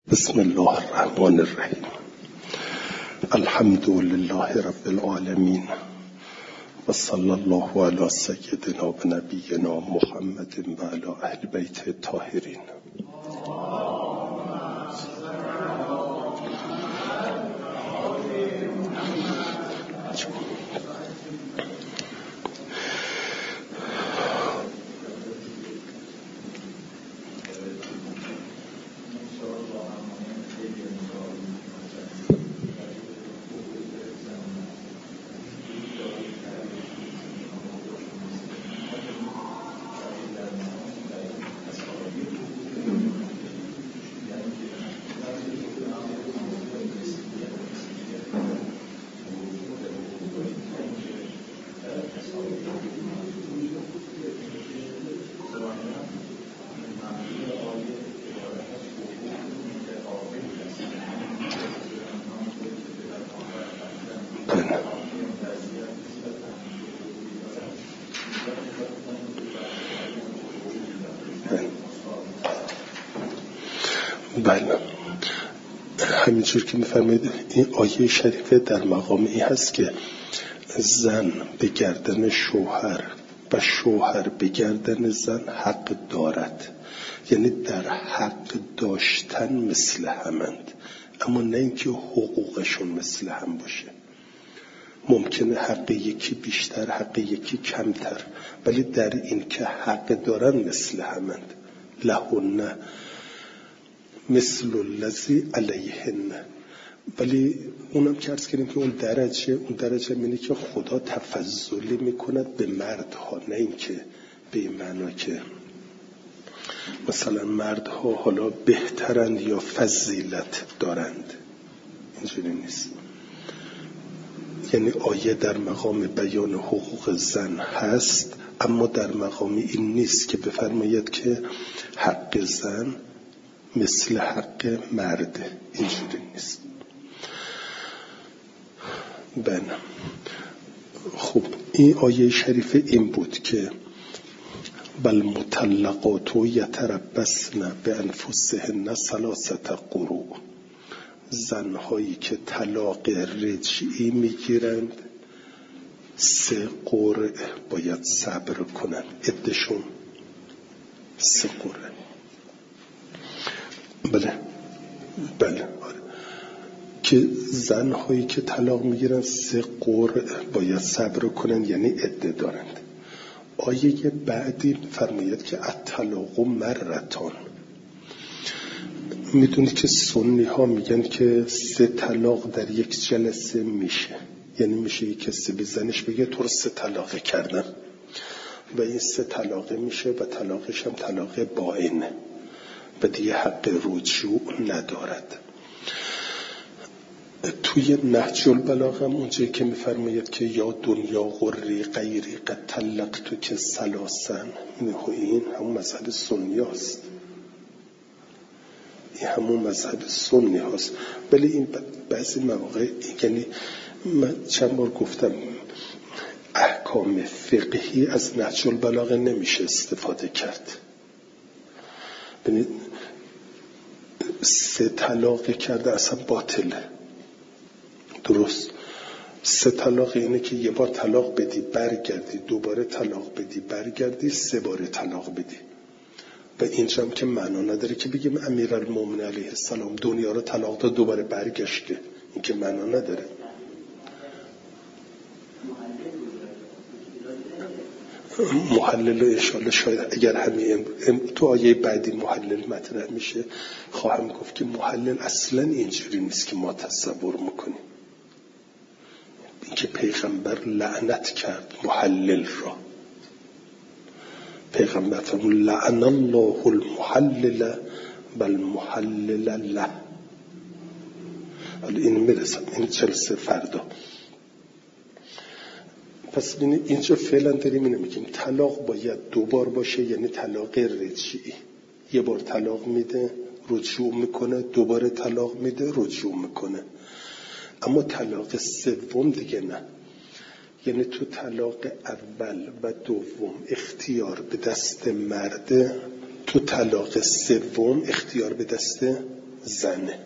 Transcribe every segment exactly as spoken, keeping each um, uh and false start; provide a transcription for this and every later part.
بسم الله الرحمن الرحیم. الحمد لله رب العالمین و صلی الله علی سیدنا و نبینا محمد و علی اهل بیت الطاهرین. بله، همینجور که میفرمایید این آیه شریفه در مقام این هست که زن به گردن شوهر و شوهر به گردن زن حق دارد، یعنی در حق داشتن مثل همند، اما نه اینکه حقوقشون مثل هم باشه. ممکنه حق یکی بیشتر، حق یکی کمتر، ولی در این که حق دارن مثل همند. لهن مثل الذی علیهن. ولی اونم که عرض کردیم که اون درجه اون درجه اینه که خدا تفضلی میکند به مردها، نه اینکه به این معنا که مثلا مردها حالا بهترند یا فضیلت دارند، اینجوری نیست. یعنی آیه در مقام بیان حقوق زن هست، اما در مقام این نیست که بفرماید که حق زن مثل حق مرد، اینجوری نیست. بله، خب این آیه شریفه این بود که بل مطلقات یتربصن بانفسهن ثلاثه قروء. زنهایی که طلاق رجعی میگیرند سه قرء باید صبر کنند، عده‌شون سه قرء. بله بله آره. که زنهایی که طلاق میگیرن سه قرء باید صبر کنن، یعنی عده دارند. آیه بعدی فرماید که الطلاق مرتان. میدونید که سنی ها میگن که سه طلاق در یک جلسه میشه، یعنی میشه یک کسی به زنش بگه تو رو سه طلاق کردم و این سه طلاقه میشه و طلاقش هم طلاق بائنه و دیگه حق رجوع ندارد. توی نهج البلاغه هم اونجایی که میفرماید که یا دنیا غری غیری قد طلقتو که ثلاثن، این همون مذهب سنی هست، این همون مذهب سنی هست. ولی این بعضی مواقع، یعنی من چند بار گفتم احکام فقهی از نهج البلاغه نمیشه استفاده کرد. ببینید سه طلاق کرده اصلا باطله، درست؟ سه طلاق اینه که یه بار طلاق بدی برگردی، دوباره طلاق بدی برگردی، سه بار طلاق بدی. و اینجا هم که معنا نداره که بگیم امیرالمومنین علیه السلام دنیا رو طلاق داد دوباره برگشته، این که معنا نداره. محلل انشاءالله شاید اگر همین تو آیه بعدی محلل مطرح میشه خواهم گفت که محلل اصلا اینجوری نیست که ما تصور میکنیم. این که پیغمبر لعنت کرد محلل را، پیغمبر فرمود لعن الله المحلل بل محلل له. حالا این میرسم، این جلسه فردا. پس ببینید اینجا فعلا داریم اینو میگیم طلاق باید دو بار باشه، یعنی طلاق رجعی. یه بار طلاق میده رجوع میکنه، دوباره طلاق میده رجوع میکنه. اما طلاق سوم دیگه نه، یعنی تو طلاق اول و دوم اختیار به دست مرده، تو طلاق سوم اختیار به دست زنه.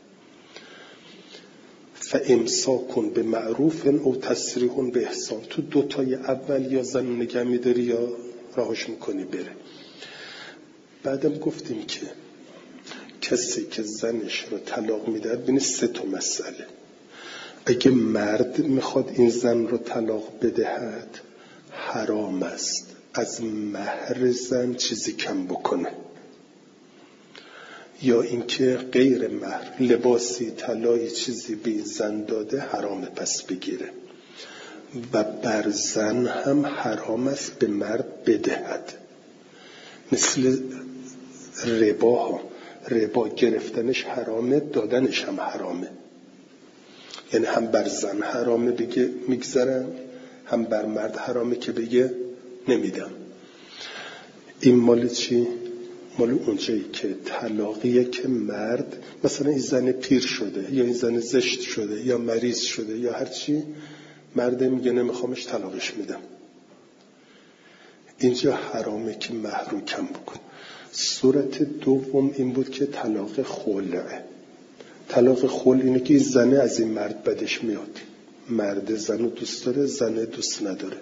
فامساک به معروف او تسریح به احسان. تو دوتای اول یا زن نگه میداری یا راهش میکنی بره. بعدم گفتیم که کسی که زنش رو طلاق میده ببینید سه تا مسئله. اگه مرد میخواد این زن رو طلاق بدهد حرام است از مهر زن چیزی کم بکنه، یا اینکه غیر مهر لباسی طلایی چیزی به زن داده حرام پس بگیره، و بر زن هم حرام است به مرد بدهد. مثل ربا ها، ربا گرفتنش حرامه، دادنش هم حرامه. یعنی هم بر زن حرامه بگه میگذرم، هم بر مرد حرامه که بگه نمیدم. این مال چی؟ مال اونجایی که طلاقیه که مرد مثلا این زن پیر شده یا این زن زشت شده یا مریض شده یا هر چی، مرد میگه نمیخوامش طلاقش میدم. اینجا حرامه که مهر رو کم بکن. صورت دوم این بود که طلاق خلعه. طلاق خلع اینه که این زنه از این مرد بدش میاد، مرد زنو دوست داره، زنه دوست نداره.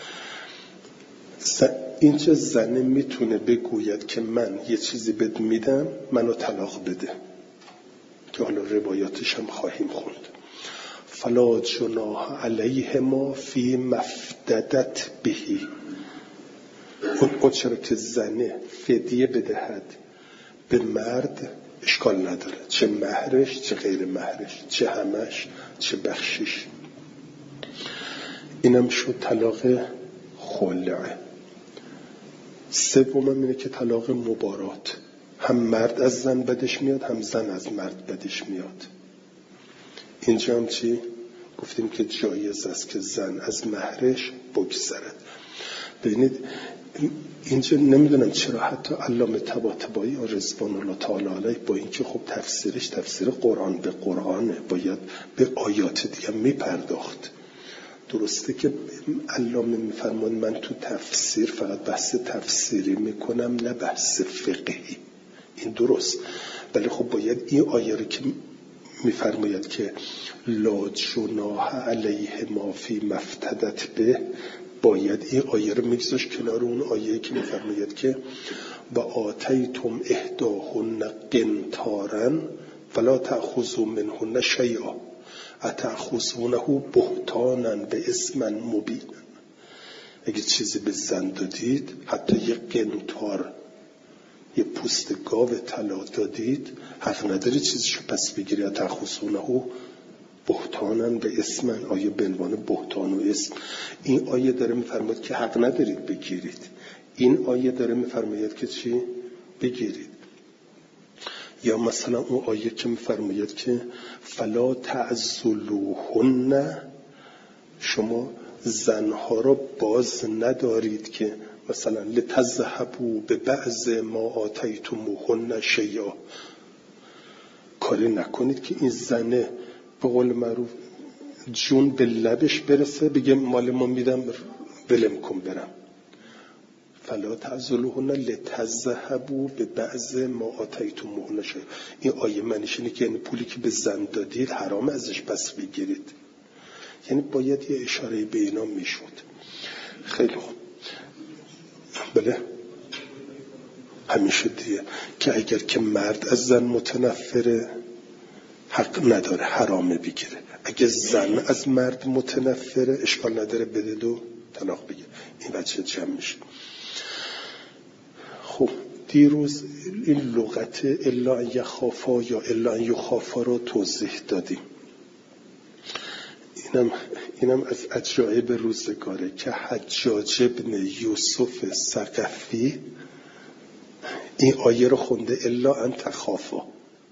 اینجا زنه میتونه بگوید که من یه چیزی بد میدم، منو طلاق بده، که حالا روایاتش هم خواهیم خوند. فلا جناح علیهما فی مفتدت بهی. اون چرا که زنه فدیه بدهد به مرد اشکال نداره، چه مهرش چه غیر مهرش، چه همش چه بخشش. اینم شد طلاق خلعه. سومم اینه که طلاق مبارات. هم مرد از زن بدش میاد، هم زن از مرد بدش میاد. اینجا هم چی؟ گفتیم که جایز است که زن از مهرش بگذرد. ببینید اینجا نمیدونم چرا حتی علامه طباطبایی رضوان الله تعالی علیه با اینکه خب تفسیرش تفسیر قرآن به قرآنه، باید به آیات دیگه میپرداخت. درسته که علامه میفرمان من تو تفسیر فقط بحث تفسیری میکنم نه بحث فقهی، این درست، ولی خب باید این آیه رو که میفرماید که لا جناح علیه ما فی مفتدت به، باید این آیه رو میگذاشت کنار اون آیه که میفرماید که و آتیتم احداهن قنطارا فلا تأخذوا منهن شیئا اتأخذونه بهتانا به اسم مبین. اگه چیزی به زن دادید، حتی یه قنطار، یه پوست گاو طلا دادید، حق نداری چیزشو پس بگیری. اتأخذونه بهتانا به اسم، آیه به عنوان بهتان و اسم. این آیه داره میفرماید که حق ندارید بگیرید. این آیه داره میفرماید که چی؟ بگیرید. یا مثلا اون آیه که میفرماید که فلا تعزلوهن، شما زنها را باز ندارید که مثلا لتذهبوا به بعض ما آتیتموهن شیئا، کاری نکنید که این زنه به قول معروف جون به لبش برسه بگه مال ما میدم ولم کن برم. فلا تعزلوهن لتذهبوا به بعض ما آتیتموهن شیئا. این آیه معنیش اینه که یعنی پولی که به زن دادید حرام ازش پس بگیرید. یعنی باید یه اشاره به اینا میشد. خیلی خوب. بله همیشه دیگه که اگر که مرد از زن متنفره حق نداره حرامه بگیره، اگه زن از مرد متنفره اشکال نداره بده دو طلاق بگیره. این بچه جمع میشه. خب دیروز این لغت الا ان یخافا یا الا ان یخافا رو توضیح دادیم. اینم اینم از عجایب روزگاره که حجاج ابن یوسف ثقفی این آیه رو خونده الا ان تخافا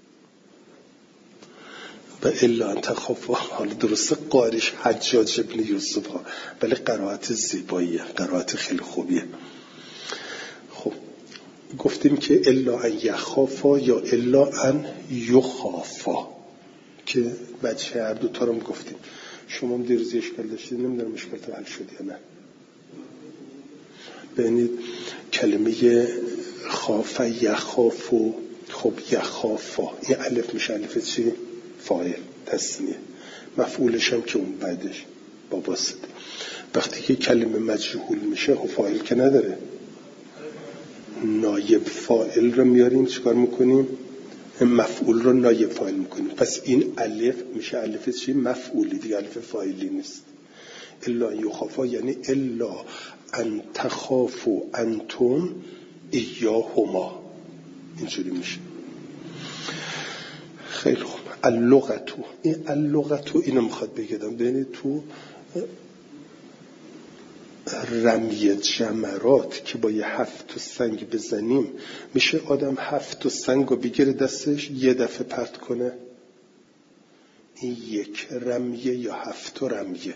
و الا ان تخافا. حالا درسته قاریش حجاج ابن یوسف ها، ولی قرائت زیباییه، قرائت خیلی خوبیه. خب گفتیم که الا ان یخافا یا الا ان یخافا که بچه هر دوتا رو گفتیم. شما هم دیروز اشکال داشتید، نمیدونم اشکال تا حل شد یا نه. ببینید کلمه خاف یخافو خب یخافا، این الف میشه الف چی؟ فاعل، تثنیه. مفعولش هم که اون بعدش با واسطه. وقتی که کلمه مجهول میشه خب فاعل که نداره، نایب فاعل رو میاریم چیکار میکنیم؟ مفعول رو نایب فاعل میکنیم. پس این الف میشه الف چی؟ مفعولی دیگه، الف فاعلی نیست. الا یخافا یعنی الا ان تخافوا انتم ایاهما، اینجوری میشه. خیلی خوب. اللغتو، این اللغتو اینو میخواد بگم. ببینید تو رمی جمرات که با یه هفت تا سنگ بزنیم میشه آدم هفت تا سنگ رو بگیره دستش یه دفعه پرت کنه؟ این یک رمیه یا هفت تا رمیه؟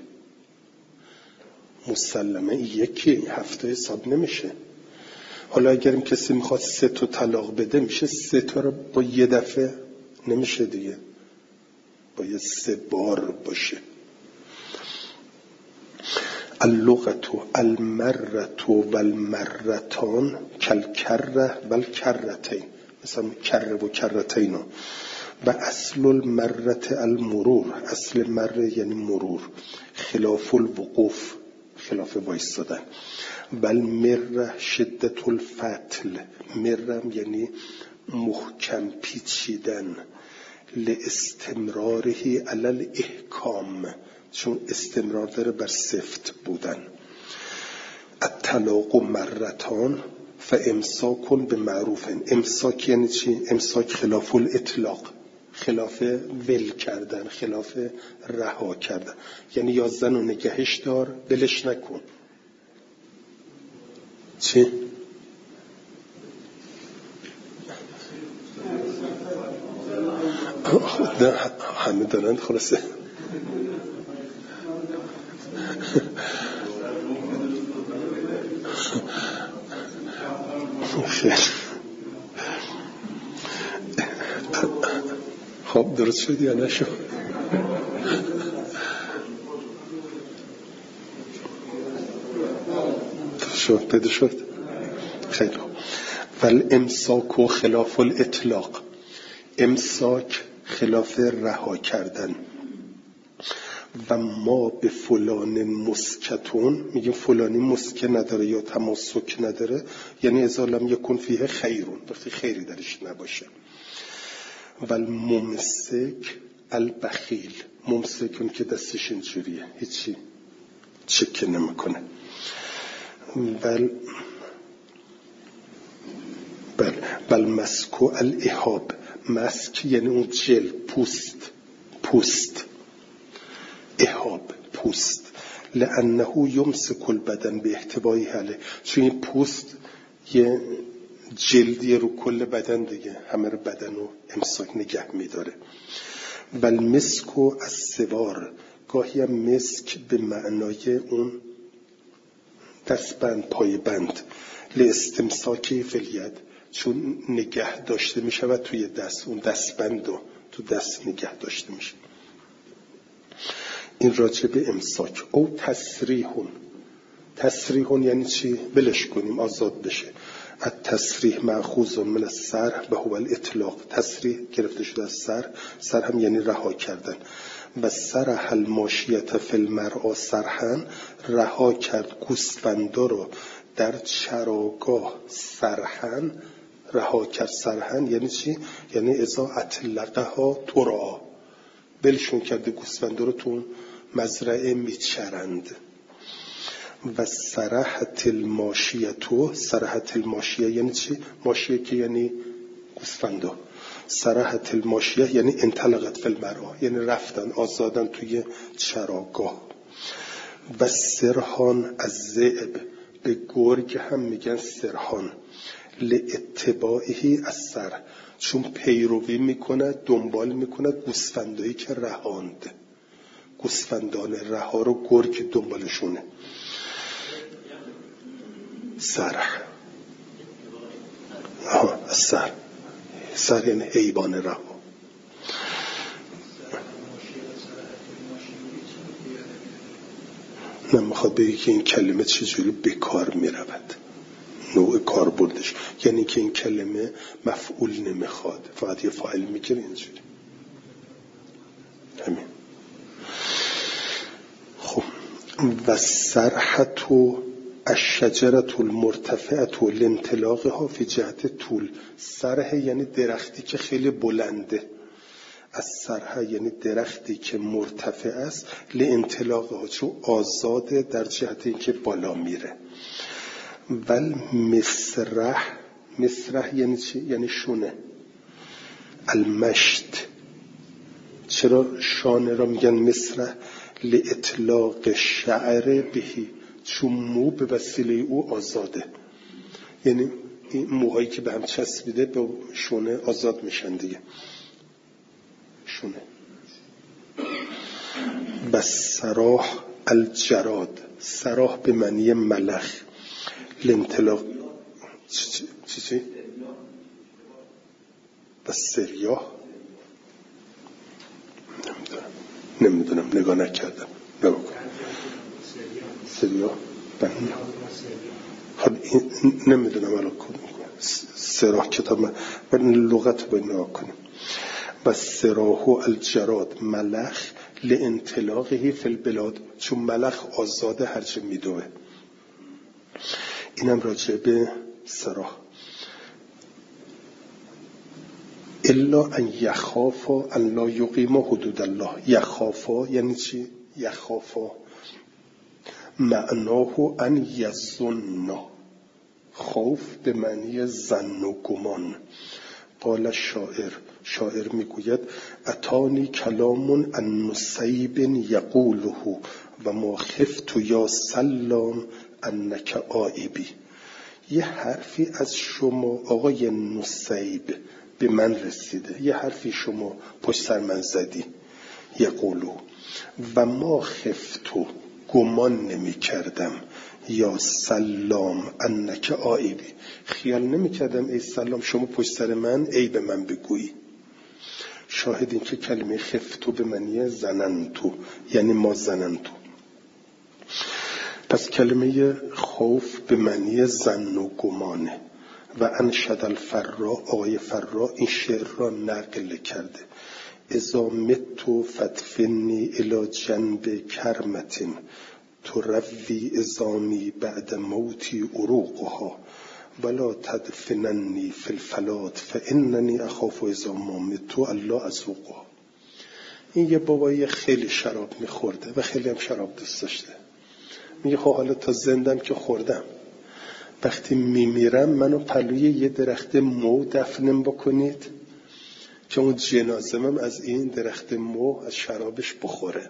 مسلمه این یکی، این هفت تا حساب نمیشه. حالا اگرم کسی میخواد سه تا طلاق بده میشه سه تا رو با یه دفعه؟ نمیشه دیگه، باید سه بار باشه. اللغتو المرتو والمرتان کالکره والکرتین، مثلا کره و کرتین. و اصل المرت المرور، اصل مره یعنی مرور. خلاف الوقوف، خلاف وایستادن. بل مره شدت الفتل، مرم یعنی محکم پیچیدن. لاستمراره علی الاحکام، چون استمرار داره بر سفت بودن. الطلاق مرتان فامساک بمعروف. امساک یعنی چی؟ امساک خلاف الاطلاق، خلاف ول کردن، خلاف رها کردن. یعنی یا زن و نگهش دار، ولش نکن. چی؟ همه دارند خلاصه. خب درست شد یا نشد؟ شد، پیدا شد. خیلی خوب. ول امساک خلاف الاطلاق، امساک خلاف رها کردن. و ما به فلان مسکتون، میگیم فلانی مسکه نداره یا تماسک نداره، یعنی اذا لم یکن فیه خیرون، وقتی خیری درش نباشه. و الممسک البخیل، ممسکون که دستش اینجوریه، هیچی چکه نمیکنه. بل بل بل مسکو الاحاب، مسک یعنی اون جل، پوست، پوست احاب، پوست. لانه یمسک البدن به احتوای حله، چون این پوست یه جلدی رو کل بدن دیگه، همه رو بدن رو امساک نگه میداره. بل مسکو از سوار، گاهی هم مسک به معنای اون دستبند، پای بند. لاستمساکی فلید، چون نگه داشته میشه و توی دست، اون دستبند رو تو دست نگه داشته میشه. این راجع به امساک. او تسریحون، تسریحون یعنی چی؟ بلش کنیم، آزاد بشه. التسریح مأخوذ من السرح و هو الاطلاق، تسریح گرفته شده از سر، سر هم یعنی رها کردن. و سرح الماشیت فی المرعا سرحا، رها کرد گوسفندا رو در چراگاه. سرحا رها کرد، سرحا یعنی چی؟ یعنی اذا اطلقها ترعا، بلشون کرده گوسفندا رو تو مزرعه میچرند. و سرحت الماشیتو، سرحت الماشیه یعنی چی؟ ماشیه که یعنی گوسفندا. سرحت الماشیه یعنی انطلقت فی المرعا، یعنی رفتن، آزادن توی چراگاه. و سرحان از ذئب، به گرگ هم میگن سرحان. لاتباعه از سر، چون پیروی میکنه، دنبال میکنه گوسفندایی که رهاند، گوسفندان رها رو گرگ دنبالشونه. سرح، آها سر، سر یعنی حیوان رها. نه میخواد بگی که این کلمه چجوری به کار میرود. نوع کاربردش، یعنی که این کلمه مفعول نمیخواد، فقط یه فاعل میگیره. اینجوری همین. خب و سرحت و الشجرة المرتفعة لانطلاقها فی جهت طول. سرح یعنی درختی که خیلی بلنده، از سرح یعنی درختی که مرتفع است، لانطلاقها چون آزاده در جهت اینکه بالا میره. ول مسرح، مسرح یعنی چی؟ یعنی شونه. المشت، چرا شانه را میگن مسرح؟ لاطلاق شعر بهی، چون مو به وسیله او آزاده، یعنی این موهایی که به هم چسبیده به شونه آزاد میشن دیگه. شونه. بس سراح الجراد، سراح به معنی ملخ، لانطلاق چی چی چی؟ بس سریاه نمیدونم، نمیدونم نگاه نکردم. نگاه کنم سریاه بنی خب نمیدونم الان کنم سراح کتاب من ولی لغت باید نگاه کنیم. و سراح الجراد ملخ لانطلاقه فی البلاد، چون ملخ آزاده هر چه میدوه. اینم راجع به سراح. الا ان یخافا ان لا یقیما حدود الله. یخافا یعنی چی؟ یخافا معناه ان یظن، خوف به معنی ظن و گمان. قال شاعر، شاعر میگوید اتانی کلام ان نسیب یقوله و ما خفت یا سلام انک عائبی. یه حرفی از شما آقای نسیب به من رسیده، یه حرفی شما پشت سر من زدی، یقولو و ما خفتو گمان نمی کردم، یا سلام انک عائبی، خیال نمی کردم ای سلام شما پشت سر من ای به من بگویی. شاهد این که کلمه خفتو به معنی زننتو، یعنی ما زننتو. پس کلمه خوف به معنی ظن و گمانه. و انشد الفرا، آقای فرا این شعر را نقل کرده. اذا متو فدفنی الی جنب کرمتین تروی ازامی بعد موتی عروقها ولا تدفننی فی الفلات فاننی اخاف اذا ما متو الله اذوقها. این یه بابایی خیلی شراب میخورده و خیلی هم شراب دوست داشته. میگه خب حالا تا زندم که خوردم، وقتی میمیرم منو پلوی یه درخت مو دفنم بکنید که اون جنازمم از این درخت مو از شرابش بخوره.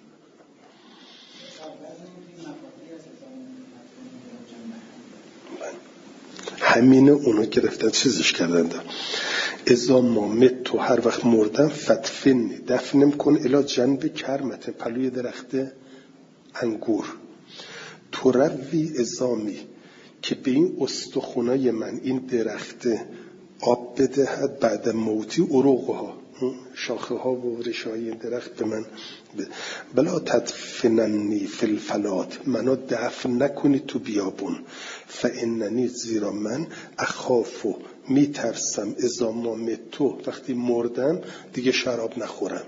همینه اونو گرفتن چیزش کردن دا. ازا ما مت، هر وقت مردم، فتفنی دفنم کن الا جنب کرمت، پلوی درخت انگور، تروی ازامی که به این استخونای من این درخت آب بدهد بعد موتی عروقها، شاخه ها و ریشه های این درخت به من بده. بلا تدفننی فی الفلات، منو دفن نکنی تو بیابون، فاننی زیرا من اخافو میترسم اذا ما متو، وقتی مردم دیگه شراب نخورم.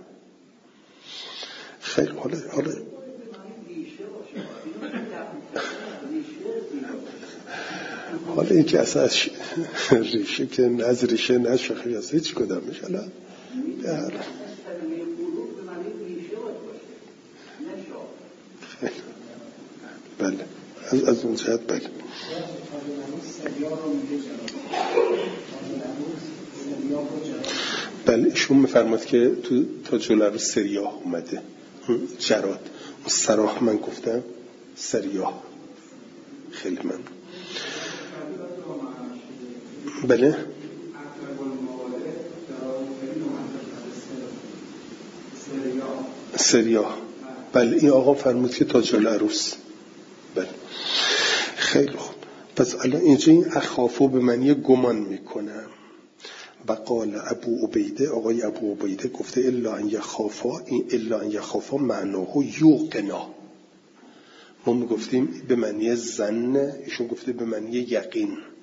خیلی حالا حالا حالا این که اصلا از ریشه که نه از ریشه نه شاخه از هیچ کدامش. حالا بله از از اون جهت بله. بله ایشون میفرماد که تو تا جلو سریاه اومده جراد، اون سراح من گفتم سریاه. خیلی من بله سریاه. بله این آقا فرمود که تاج العروس. بله خیلی خوب. پس الان اینجا این اخافو به معنی گمان میکنم. و قال ابو عبیده، آقای ابو عبیده گفته الا ان یخافا، این الا ان یخافا معناه یوقنا. ما میگفتیم به معنی ظن، ایشون گفته به معنی یقین.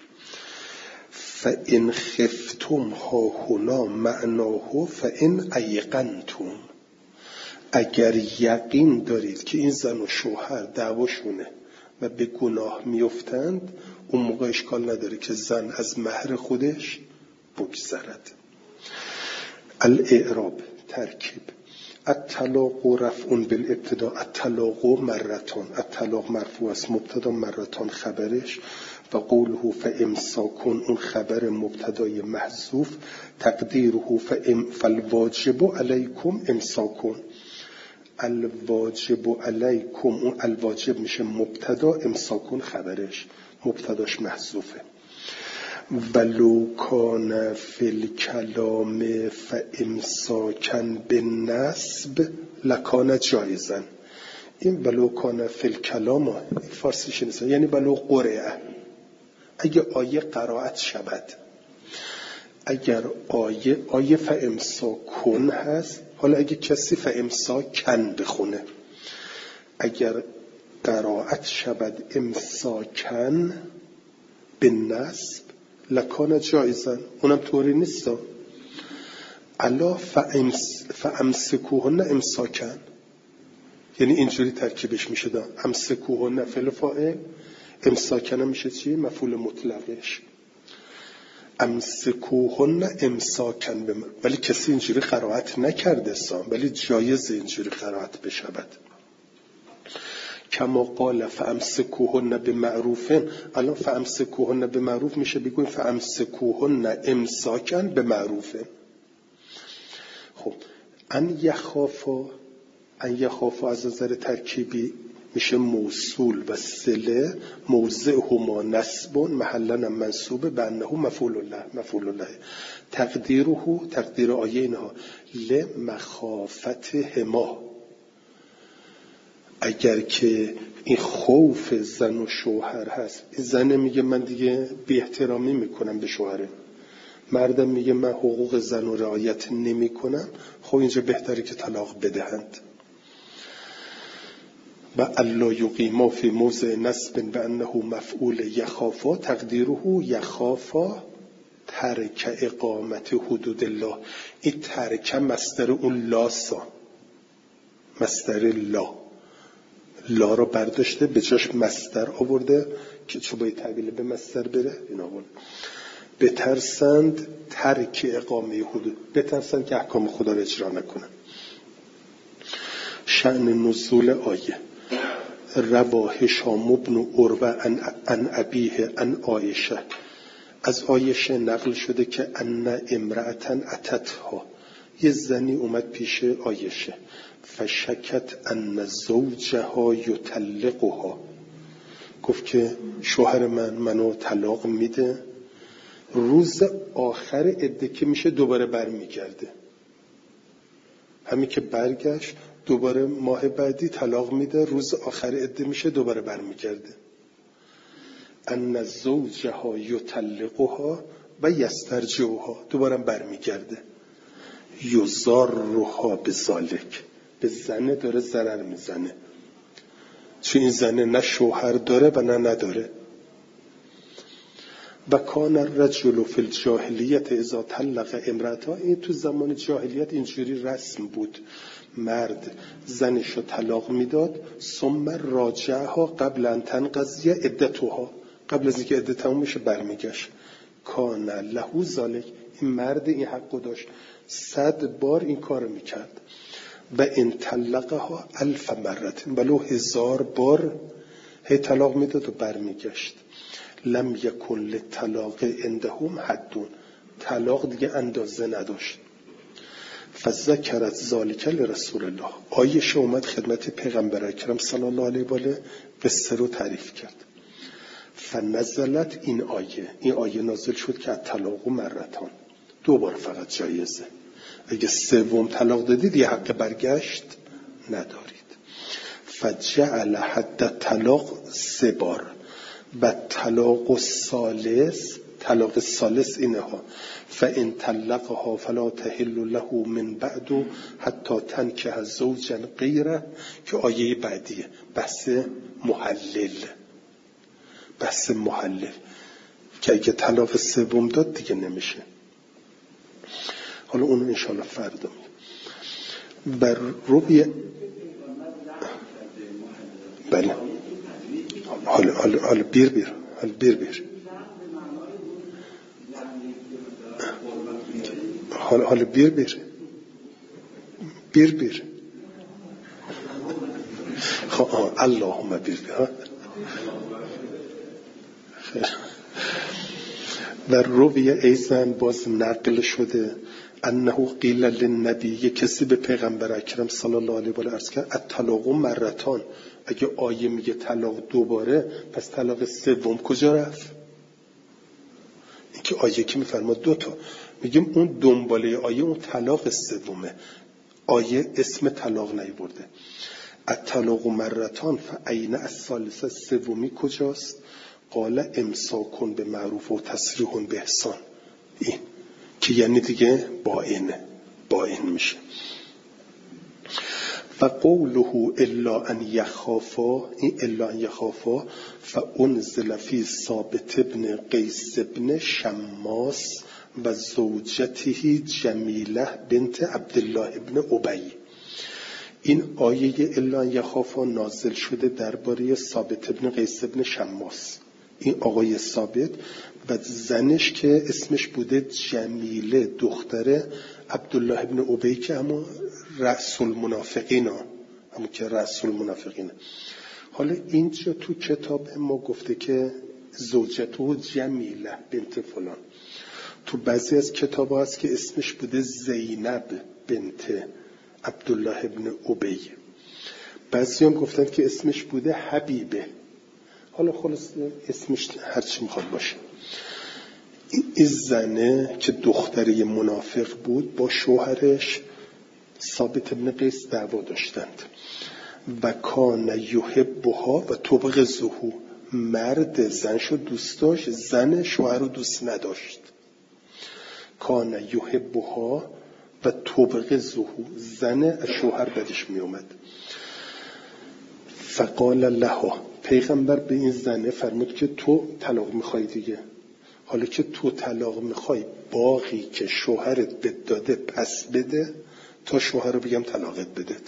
فإن خفتم ها هنا معناه فإن ایقنتم، اگر یقین دارید که این زن و شوهر دعواشونه و به گناه میافتند، اون موقع اشکال نداره که زن از مهر خودش بگذرد. الاعراب ترکیب. الطلاق رفع بالابتداء، الطلاق مرتان، الطلاق مرفوع است، مبتدا مرتان خبرش، و قوله فامساکون اون خبر مبتدای محذوف، تقدیره فالواجب علیکم امساکون، الواجب علیکم اون الواجب میشه مبتدا، امساکون خبرش، مبتداش محذوفه. ولو کان فی الکلام فامساکن بالنسب لکان جایزن. این ولو کان فی الکلام فارسیش نیست، یعنی ولو قرئه، اگه آیه قرائت شود، اگر آیه آیه فامساکن هست، حالا اگه کسی فامساکن بخونه، اگر قرائت شود امساکن بالنسب لکان جایزن، اونم طوری نیست. الا فامسکوهن امساکن، یعنی اینجوری ترکیبش میشه دا امسکوهن فعل فاعل، امساکن میشه چی؟ مفعول مطلقش. امسکوهن امساکن بم... ولی کسی اینجوری قرائت نکرده سام، ولی جایز اینجوری قرائت بشود. کما قال فامسکوهن بمعروف، الان فامسکوهن بمعروف میشه بگویم فامسکوهن امساکن بمعروف. خب ان یخافا، ان یخافا از نظر ترکیبی میشه موصول و صله، موضعهما نصب محلا منصوب به انه مفعول الله، مفعول الله. تقدیره، تقدیر آیه اینها لمخافتهما، اگر که این خوف زن و شوهر هست، زن میگه من دیگه بی احترامی میکنم به شوهرم، مردم میگه من حقوق زن رو رعایت نمی کنم، خب اینجا بهتره که طلاق بدهند. و الا یقیما فی موضع نصب بانه مفعول یخافا، تقدیره یخافا ترک اقامت حدود الله. این ترک مصدر اون لاسا، مصدر لا، لا رو برداشته به جاش مصدر آورده که چون باید تحویل به مصدر بره، این آورده. بترسند ترک اقامه حدود، بترسند که احکام خدا رو اجرا نکنن. شأن نزول آیه. روا هشام بن عروه عن ابیه عن عایشه، از عایشه نقل شده که ان امرأة اتتها، یه زنی اومد پیش عایشه، فشکت ان زوجها یطلقها، گفت که شوهر من منو طلاق میده، روز آخر عده که میشه دوباره برمیگرده، همین که برگشت دوباره ماه بعدی طلاق میده، روز آخر عده میشه دوباره برمیگرده. ان زوجها یطلقها و یسترجعها، دوباره برمیگرده. یضرها بذالک، به زنه داره ضرر میزنه، چون این زنه نه شوهر داره و نه نداره. و کان الرجل فی الجاهلیت اذا طلق امرأته، این تو زمان جاهلیت اینجوری رسم بود، مرد زنشو طلاق میداد، ثم راجعها قبل ان تنقضی عدتها، قبل از اینکه عده تموم بشه برمیگشت. کان له ذلک، این مرد این حقو داشت، صد بار این کارو میکرد. و ان طلقها الف مرت، ولو هزار بار هی طلاق میداد و برمیگشت. لم یکن للطلاق عندهم حدون، طلاق دیگه اندازه نداشت. فذکرت ذالک لرسول الله، عایشه اومد خدمت پیغمبر اکرم صلی الله علیه و آله قصه رو تعریف کرد. فنزلت، این آیه این آیه نازل شد که الطلاق مرتان، دو بار فقط جایزه، اگه سوم طلاق دادید یه حق برگشت ندارید. فجعل حد طلاق سه بار، و طلاق الثالث، طلاق الثالث اینها، فان طلقها فلا تحل له من بعد حتی تنکح زوجا غیره، که آیه بعدیه، بحث محلل، بحث محلل. که اگه طلاق سوم داد دیگه نمیشه. حالا اونو انشاءالله فردا میگم. بر روی بله حالا حالا حالا بیر بیر حالا بیر بیر حالا حالا بیر بیر بیر بیر خب اللهم بیر بیر و روی ایزن باز نقل شده انه قیل للنبی، یک کسی به پیغمبر اکرم صلی الله علیه و آله عرض کرد الطلاق مرتان، اگه آیه میگه طلاق دوباره پس طلاق سوم کجا رفت؟ این که آیه که میفرماد دو تا، میگیم اون دنباله آیه اون طلاق سومه، آیه اسم طلاق نیورده. الطلاق مرتان فاین الثالثه، سومی کجاست؟ قال امساکن به معروف و تسریح به احسان، این که یعنی دیگه باینه باین میشه. و قوله الا ان یخافا، این الا ان یخافا فانزل فی ثابت ابن قیس ابن شماس و زوجته جمیله بنت عبدالله ابن ابی. این آیه الا ان یخافا نازل شده درباره ثابت ابن قیس ابن شماس، این آقای ثابت و زنش که اسمش بوده جمیله دختر عبدالله ابن ابی که همون رأس المنافقین ها همون که رأس المنافقینه. حالا اینجا تو کتاب ما گفته که زوجته جمیله بنت فلان، تو بعضی از کتاب ها هست که اسمش بوده زینب بنت عبدالله ابن ابی، بعضی هم گفتن که اسمش بوده حبیبه. حالا خلاص اسمش هرچی میخواد باشه. این زنه که دختری منافق بود با شوهرش ثابت ابن قیس دعوا داشتند و کان یحبها و طبق زهو، مرد زنشو دوست داشت، زن شوهر رو دوست نداشت. کان یحبها و طبق زهو، زن شوهر بدش می اومد. فقال لها، پیغمبر به این زنه فرمود که تو طلاق میخوای دیگه، حالا که تو طلاق میخوای باقی که شوهرت بد داده پس بده تا شوهر رو بگم طلاقت بدت.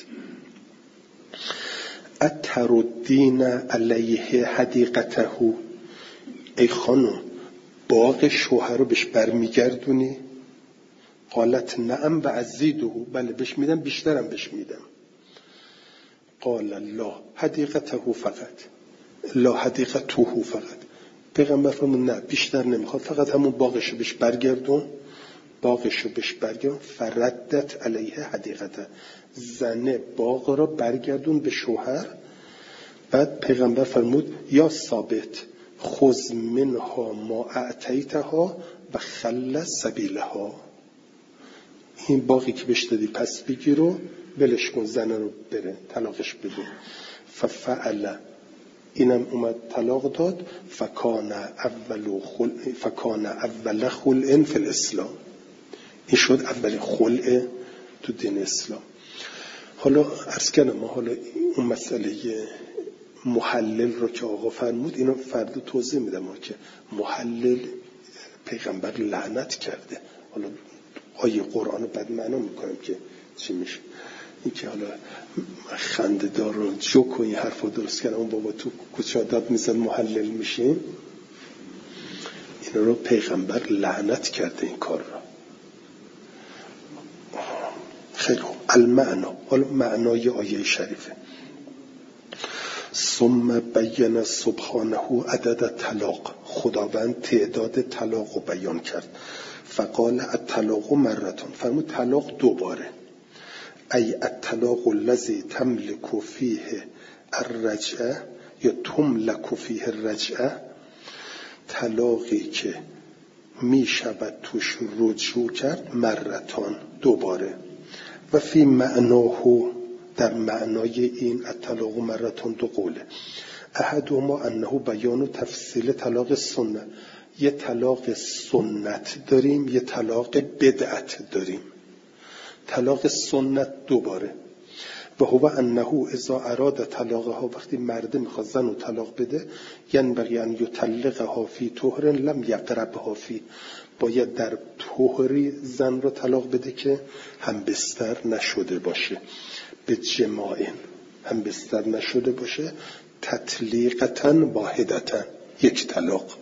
اتردین علیه حدیقته، ای خانم باغ شوهر رو بهش برمیگردونی؟ قالت نعم و ازیده، بله بهش میدم، بیشترم بهش میدم. قال لا حدیقته فقط، لا حدیقته فقط. پیغمبر فرمود نه بیشتر نمیخواد، فقط همون باغشو بهش برگردون، باغشو بهش برگردون. فردت علیه حدیقته، زنه باغ را برگردون به شوهر. بعد پیغمبر فرمود یا ثابت خذ منها ما اعطیتها و خل سبیلها، این باقی که بهش دادی پس بگیر و ولش کن، زنه رو بره طلاقش بده. ففعل، اینم اومد طلاق داد. فکان اول خلع، فکان اول خلع فی الاسلام، این شد اول خلع تو دین اسلام. حالا عرض کردم ما حالا اون مسئله محلل رو که آقا فرمود اینو فردا توضیح میدم ما که محلل پیغمبر لعنت کرده. حالا آیه قرآن رو بد معنا میکنم که چی میشه، این که حالا خنده دار و جوک و این حرف رو درست کردم، اون بابا تو کوچه آداب میزن محلل میشیم، این رو پیغمبر لعنت کرده این کار رو. خیلی خوب، المعنا، حالا معنای آیه شریفه. ثم بین سبحانه عدد طلاق، خداوند تعداد طلاق رو بیان کرد. فقال الطلاق مرتان، فرمود طلاق دوباره. ای الطلاق الذی تملک فیه الرجعه یا تملک فیه الرجعه، طلاقی که می شود توش رجوع کرد، مرتان دوباره. و فی معناه، در معنای این الطلاق مرتان دو قوله. احدهما انه بیان و تفصیل طلاق سنت، یه طلاق سنت داریم، یه طلاق بدعت داریم. طلاق سنت دوباره، و هو انه اذا اراد طلاقها، وقتی مرد میخواد زن رو طلاق بده، ینبغی ان یطلقها فی طهر لم یقربها فی، باید در طهری زن رو طلاق بده که هم بستر نشده باشه، به جماع هم بستر نشده باشه، تطلیقتن واحدتن، یک طلاق.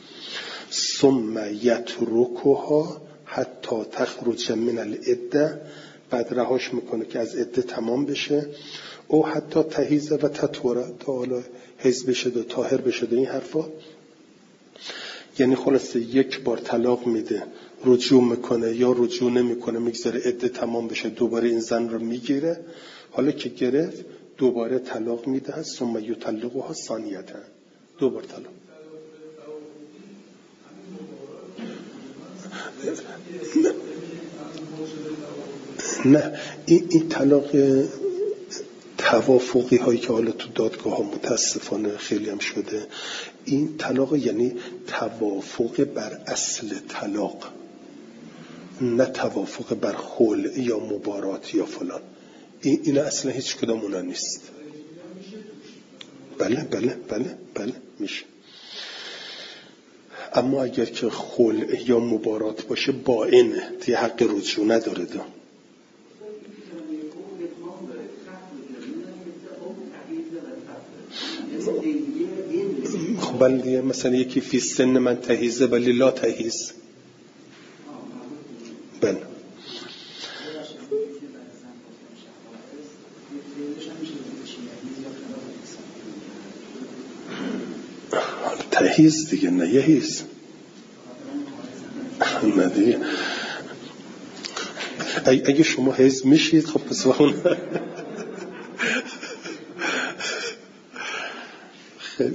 ثم یترکها حتی تخرج من العده، بعد رهاش میکنه که از عده تمام بشه، او حتی تحیض و تطهر، تا حالا حیض بشه و طاهر بشه و این حرفا. یعنی خلاصه یک بار طلاق میده، رجوع میکنه یا رجوع نمیکنه، میگذاره عده تمام بشه، دوباره این زن رو میگیره، حالا که گرفت دوباره طلاق میده، ثم یطلقها ثانیه، دوبار طلاق. نه این, این طلاق توافقی هایی که حالا تو دادگاه ها متاسفانه خیلی هم شده، این طلاق یعنی توافق بر اصل طلاق، نه توافق بر خلع یا مبارات یا فلان. این, این اصلا هیچ کدام اونا نیست. بله بله بله بله میشه. اما اگر که خلع یا مبارات باشه باینه، دیگه حق رجوع نداره. دا خب بله دیگه، مثلا یکی فی سن من تحیزه ولی لا تحیز. بله تحیز دیگه، نه یهیز نه دیگه. اگه شما حیز میشید خب پس اون خیلی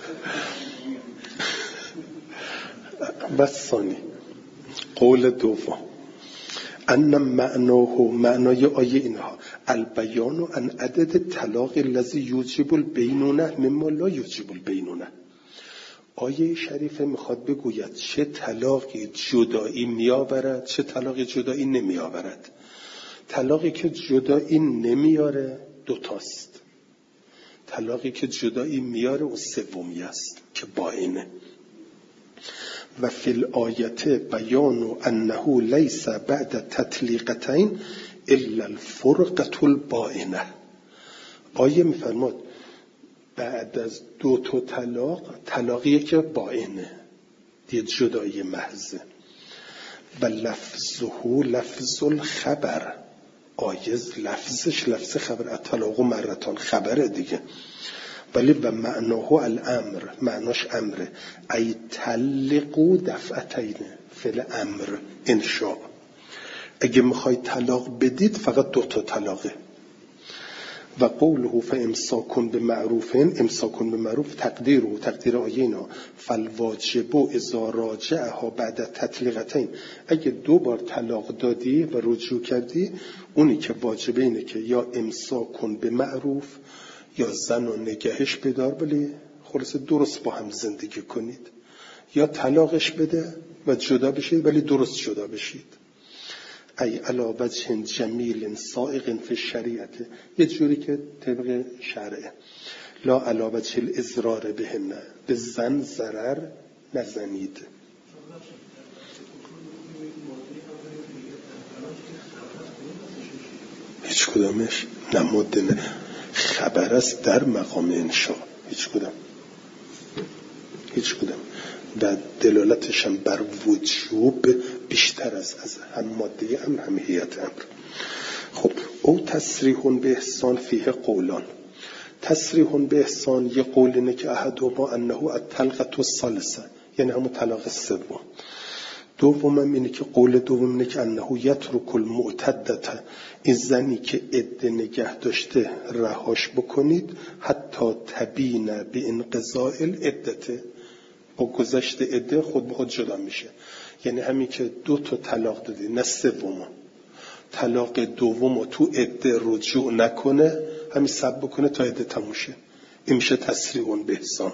بس ثانی. قول دوم ان معناه، معنای آیه اینها، البیان عن عدد طلاق الذی یوجب البینونه مما لا یوجب البینونه. آیه شریفه میخواد بگوید چه طلاقی جدایی میآورد، چه طلاقی جدایی نمیآورد. طلاقی که جدایی نمیاره دوتاست، طلاقی که جدایی میاره اون سومی است که باینه. و فی الآیت بیان انه لیس بعد تطلیقتین الا الفرقة الباینه. آیه میفرماد بعد از دو تا طلاق، طلاقیه که باینه، دیگه جدایی محضه. و لفظه لفظ الخبر، آیه لفظش لفظ خبر، الطلاق مرتان خبره دیگه. ولی و معناه الامر، معناش امره، ای طلقوا دفعتین، فعل امر انشاء. اگه میخوای طلاق بدید فقط دو تا طلاقه. و قوله فامساک بمعروف، امساک بمعروف تقدیره، تقدیر آیینا فالواجب اذا راجعها بعد تطلیقتین، اگه دو بار طلاق دادی و رجوع کردی، اونی که واجبه اینه که یا امساک بمعروف، یا زن و نگهش بدار ولی خلاص درست با هم زندگی کنید، یا طلاقش بده و جدا بشید ولی درست جدا بشید. ای علا وجه جمیل سائغ فی الشریعت، یه جوری که طبق شرعه. لا علا وجه الاضرار بهن، به زن ضرر نزنید. هیچ کدامش نموده، نه خبر است در مقام انشاء، هیچ کدام هیچ کدام و دلالتش هم بر وجوب بیشتر از از هم ماده امر هم هیئت امر. خب او تصریح به احسان فیه قولان. تصریح به احسان یه قول اینه که احدهما انه الطلقة الثالثه، یعنی همون طلاق سوم. دومم اینه که قول دوم اینه که انه یترک المعتدة، این زنی که عده نگه داشته رهاش بکنید، حتی تبین به انقضاء العدة، با گذشت عده خود به خود جدا میشه. یعنی همین که دو تا طلاق دادی، نه سوم، طلاق دوم تو عده رجوع نکنه، همین صبر بکنه تا عده تموم شه، این میشه تصریح به احسان.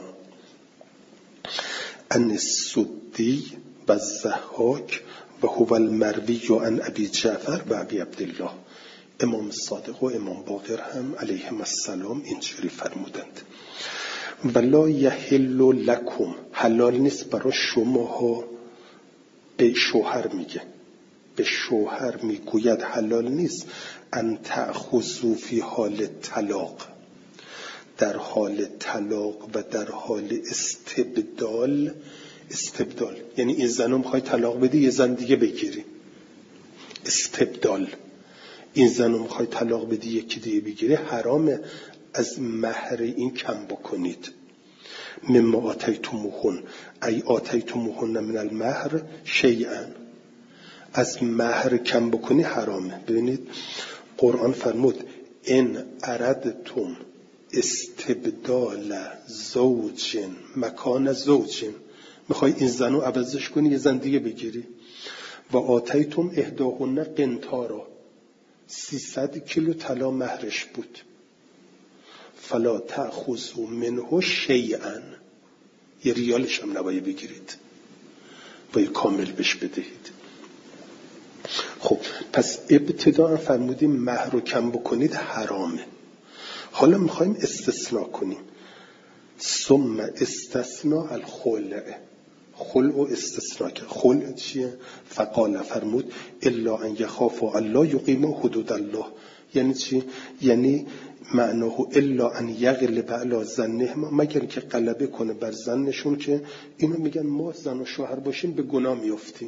ان السدی و الضحاک و هو المروی عن ابی جعفر و ابی عبدالله، امام صادق و امام باقر هم علیهم السلام اینجوری فرمودند ولا یحل لکم، حلال نیست برای شماها. به شوهر میگه، به شوهر میگوید حلال نیست ان تأخذوا فی حال طلاق، در حال طلاق و در حال استبدال. استبدال یعنی این زنو میخوای طلاق بدی یه زن دیگه بگیری. استبدال این زنو میخوای طلاق بدی یکی دیگه بگیری، حرامه از مهر این کم بکنید. مما آتیتموهن ای آتیتموهن من المهر شیئا، از مهر کم بکنی حرامه. ببینید قرآن فرمود ان اردتم استبدال زوج مکان زوج، میخوای این زنو عوضش کنی یه زن دیگه بگیری. و آتیتم احداهن قنطارا، سیصد کیلو طلا مهرش بود. فلا تأخذوا منه شیئا، یه ریالش هم نباید بگیرید، باید کامل بهش بدهید. خب پس ابتدا فرمودیم مهر رو کم بکنید حرامه. حالا میخوایم استثناء کنیم. ثم استثناء الخلع، خلع و استثناء کرد. خلع چیه؟ فقال فرمود الا ان یخافوا الا یقیموا حدود الله. یعنی چی؟ یعنی معناه الا ان یغلب علی ظنهم، مگر که غلبه کنه بر ظنشون که اینو میگن ما زن و شوهر باشیم به گناه میافتیم.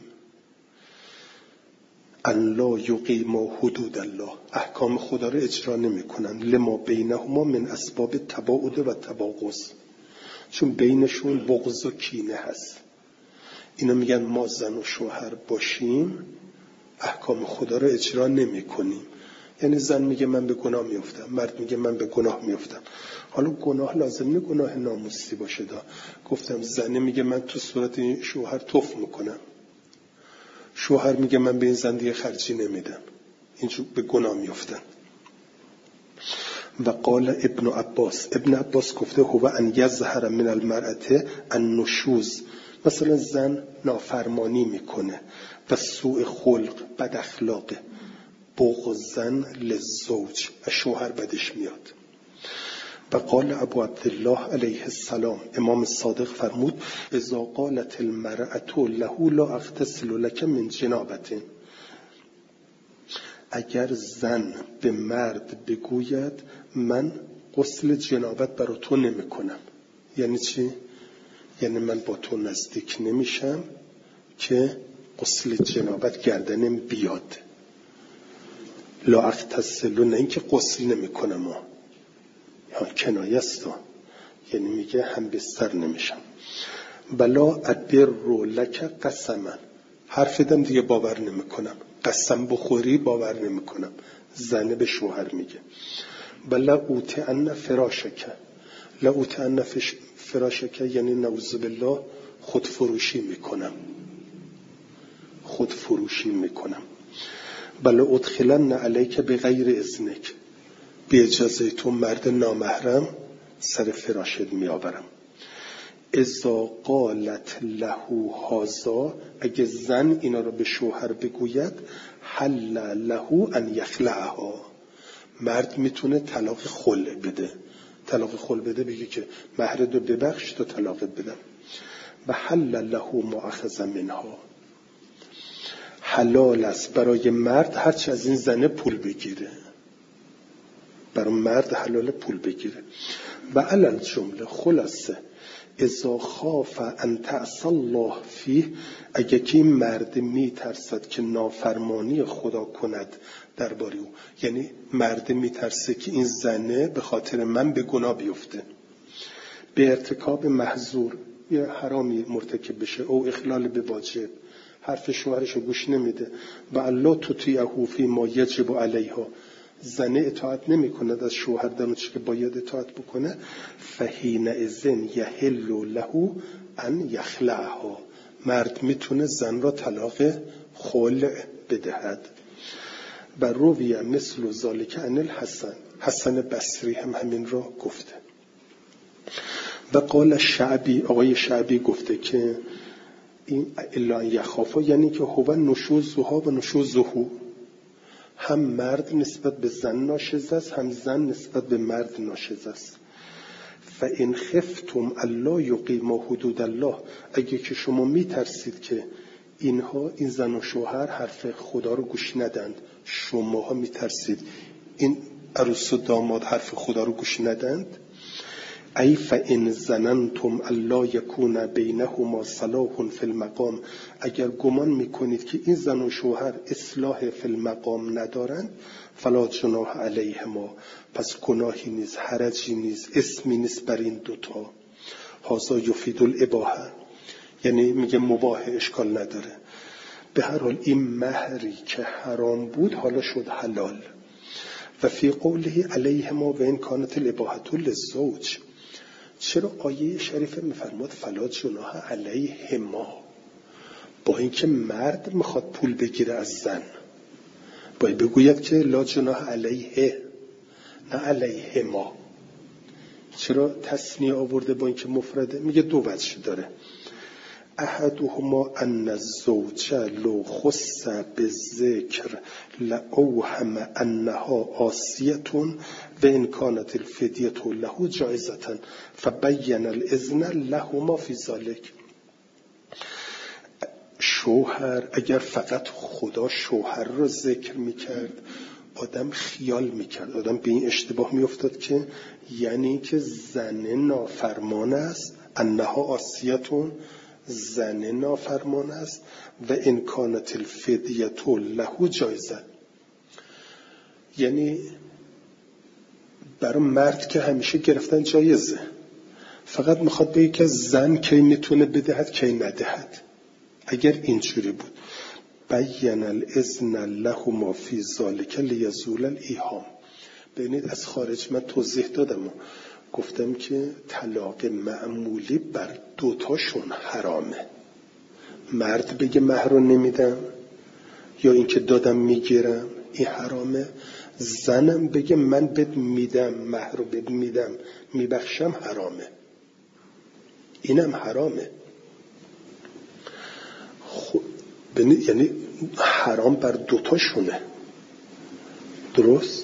الا یقیموا حدود الله، احکام خدا رو اجرا نمیکنن. لما بینهما من اسباب تباعد و تباغض، چون بینشون بغض و کینه هست. اینا میگن ما زن و شوهر باشیم احکام خدا رو اجرا نمی کنیم. یعنی زن میگه من به گناه میافتم، مرد میگه من به گناه میافتم. حالا گناه لازم نه گناه ناموسی باشه دا. گفتم زنه میگه من تو صورت این شوهر توف میکنم، شوهر میگه من به این زن دیگه خرجی نمیدم، اینجور به گناه میافتن. و قال ابن عباس، ابن عباس گفته هو ان یظهر من المرأة النشوز، مثلا زن نافرمانی میکنه و سوء خلق، بد اخلاقه، بغضن للزوج، شوهر بدش میاد. و قال ابو عبدالله علیه السلام، امام صادق فرمود اذا قالت المرأة له لا اغتسل لك من جنابة، اگر زن به مرد بگوید من غسل جنابت برای تو نمی کنم. یعنی چی؟ یعنی من با تو نزدیک نمیشم که غسل جنابت گردنم بیاد. لا اغتسل، نه اینکه غسل نمی کنم، یا کنایه است، یعنی میگه هم بستر نمیشم. بلا ادر لک قسما، حرف دم دیگه باور نمی کنم، قسم بخوری باور نمی کنم. زنه به شوهر میگه بلا اوتعن فراشک، لا اوتعن فراشک یعنی نعوذ بالله خود فروشی میکنم، خود فروشی میکنم. بلا ادخلن علیک بغیر اذنک، به اجازه تو مرد نامحرم سر فراشت میآورم. اذا قالت له هذا، اگه زن اینا رو به شوهر بگوید حل له ان یخلعها، مرد میتونه طلاق خلع بده. طلاق خلع بده بگه که مهرت رو ببخش تا طلاقت بدم. و حل له ما اخذ منها، حلال است برای مرد هرچی از این زنه پول بگیره، برای مرد حلال پول بگیره. و علل جمله خلاصه اذا خاف ان تعصی الله فیه، اگه که این مرد میترسد که نافرمانی خدا کند درباره او، یعنی مرد میترسه که این زنه به خاطر من به گناه بیفته، به ارتکاب محظور، یه حرامی مرتکب بشه، او اخلال به واجب، حرف شوهرشو گوش نمیده. و الله تطیعه فی ما یجب علیها، زنه اطاعت نمی کند از شوهر در اونچه که باید اطاعت بکنه. فحین اذن یحل له ان یخلعها، مرد میتونه زن را طلاق خلع بدهد. و رویه مثل ذالک عن الحسن، حسن بصری هم همین را گفته. و قال شعبی، آقای شعبی گفته که این الا ان یخافا یعنی که هو نشوزها و نشوزهو، هم مرد نسبت به زن ناشز است، هم زن نسبت به مرد ناشز است. فإن خفتم الا یقیما حدود الله، اگه که شما میترسید که اینها این زن و شوهر حرف خدا رو گوش ندند، شماها میترسید این عروس و داماد حرف خدا رو گوش ندند، ای فإن ظننتم الا یکون بینهما صلاح فی المقام، اگر گمان میکنید که این زن و شوهر اصلاح فی المقام ندارند، فلا جناح علیهما، پس گناهی نیست، حرجی نیست، اسمی نیست بر این دوتا. هذا یفید الاباحه، یعنی میگه مباح، اشکال نداره. به هر حال این مهری که حرام بود حالا شد حلال. و فی قوله علیهما و ان کانت الاباحه للزوج، چرا آیه شریفه میفرماد فلا جناح علیهما؟ با اینکه مرد میخواد پول بگیره از زن باید بگوید که لا جناح علیه نه علیهما. چرا تثنیه آورده با اینکه مفرده؟ میگه دو وجه داره. احدهما ان الزوج لو خص بالذکر لاوهم انها عاصیه و ان کانت الفدیه له جائزه فبین الاذن لهما فی ذلک. شوهر اگر فقط خدا شوهر رو ذکر میکرد، آدم خیال میکرد، آدم به این اشتباه میافتاد که یعنی که زن نافرمان است، انها عاصیه، زن نافرمان است، و ان کانت الفدیه له جایزه، یعنی برای مرد که همیشه گرفتن جایزه، فقط میخواد بگه که زن کی میتونه بدهد کی ندهد. اگر اینجوری بود بین الاذن لهما فی ذلک لیزول الایهام. ببینید از خارج من توضیح دادم و گفتم که طلاق معمولی بر دوتاشون حرامه. مرد بگه مهر رو نمیدم یا اینکه دادم میگیرم، این حرامه. زنم بگه من بد میدم، مهر رو بد میدم میبخشم، حرامه. اینم حرامه. خب یعنی حرام بر دوتاشونه. درست؟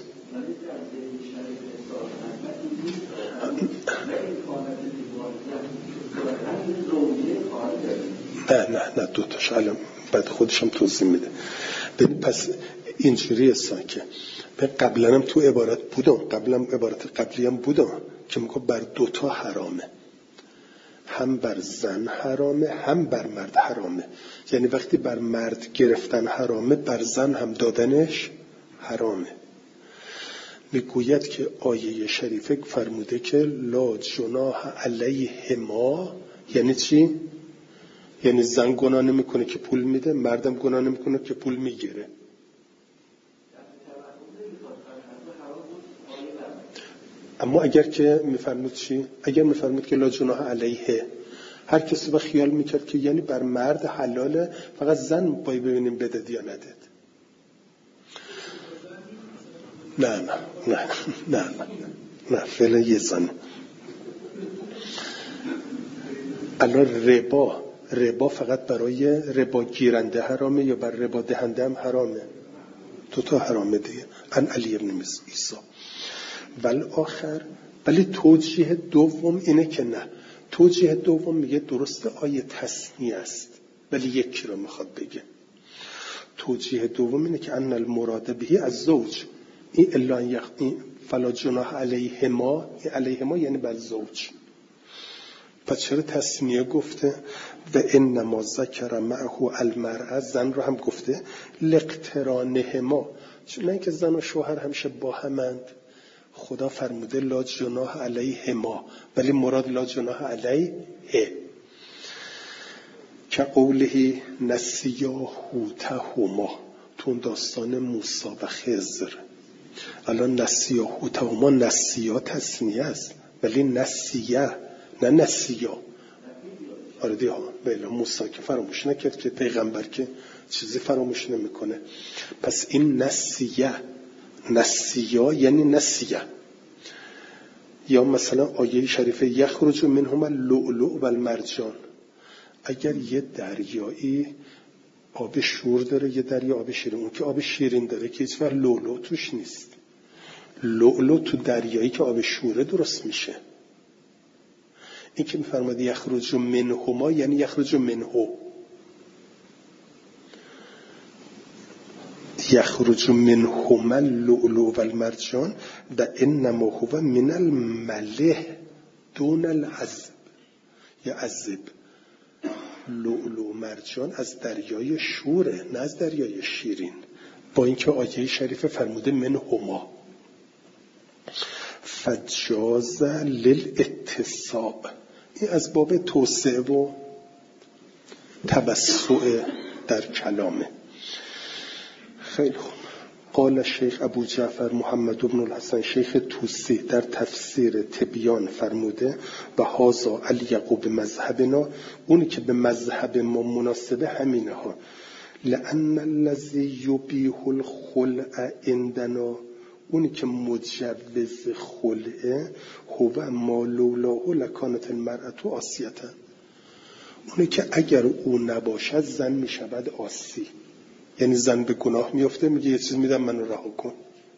نه نه نه دوتاش الان بعد خودشم توضیح میده. ببین پس اینجوری هستن که قبلا هم تو عبارت بودم، قبلا عبارت قبلی هم بودم که میگه بر دوتا حرامه، هم بر زن حرامه هم بر مرد حرامه. یعنی وقتی بر مرد گرفتن حرامه، بر زن هم دادنش حرامه. میگوید که آیه شریفه فرموده که لا جناح علیهما، یعنی چی؟ یعنی زن گناه نمیکنه که پول میده، مردم گناه نمیکنه که پول میگیره. اما اگر که میفرمود چی؟ اگر میفرمود که لا جناح علیه، هر کسی با خیال میکرد که یعنی بر مرد حلاله، فقط زن باید ببینیم بدد یا ندد. نه نه نه نه نه نه فعلا یه زن. الان ربا ربا فقط برای ربا گیرنده حرامه یا بر ربا دهنده هم حرامه؟ تو تا حرامه دیگه. ان علی ابن عیسی. ول آخر، ولی توجیه دوم اینه که نه. توجیه دوم میگه درسته آیه تثنیه است ولی یکی رو میخواد بگه. توجیه دوم اینه که ان المراد به از زوج، این الا یخ این فلا جناح علیهما، این علیهما یعنی بر زوج. پس چرا تثنیه گفته؟ و انما ذکر معه المرأة، زن رو هم گفته لاقترانهما، چون اینکه زن و شوهر همیشه با همند. خدا فرموده لا جناح علیهما ولی مراد لا جناح علیه، که قوله نسیا حوتهما، تو داستان موسی و خضر. الان نسیا حوتهما، نسیا تثنیه است ولی نسیه نه نسیا. آره دیگه بله، موسی که فراموش نکرد که پیغمبر که چیزی فراموش نمیکنه. پس این نسیه، نسیا یعنی نسیه. یا مثلا آیه شریفه یخرج منهما اللؤلؤ و المرجان، اگر یه دریایی آب شور داره، یه دریا آب شیرین. اون که آب شیرین داره که هیچ وقت لؤلؤ توش نیست. لؤلؤ تو دریایی که آب شوره درست میشه. این که میفرماد یخرج منهما یعنی یخرج منه، یخرج منهما اللؤلؤ والمرجان و انما هو من الملح دون العذب. یا عذب. لؤلؤ و مرجان از دریای شوره، نه از دریای شیرین. با اینکه آیه شریف فرموده منهما. فجاز للاتصاب، این از باب توسعه و توسع در کلامه. خیلی خوب. قال الشیخ ابو جعفر محمد بن الحسن شیخ توسی در تفسیر تبیان فرموده و هذا الیق بمذهبنا، اونی که به مذهب ما مناسبه همینه ها. لأن الذی یبیح الخلع عندنا، اونی که مجوز خلعه، هو ما لولاه لکانت المرأة عاصیة، اونی که اگر او نباشد زن میشود عاصی. یعنی زن به گناه میفته، میگه یه چیز میدم منو رها کن.